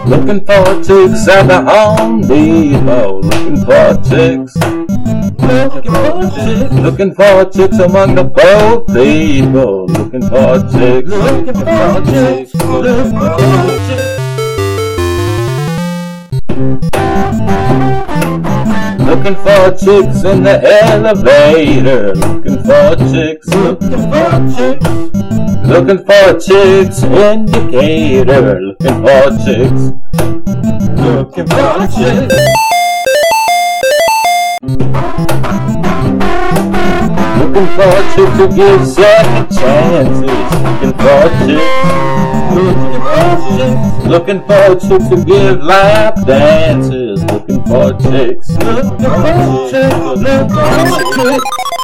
Looking for chicks at the Home Depot. Looking for chicks. Looking for chicks among the boat people. Looking for chicks. Looking for chicks. Looking for chicks. Looking for chicks in the elevator. Looking for chicks. Looking for chicks. Looking for chicks in Decatur. Looking for chicks. Looking for chicks. Looking for chicks to give second chances. Looking for chicks. Looking for chicks. Looking for chicks to give lap dances. Looking for chicks. Looking for chicks. Looking for chicks.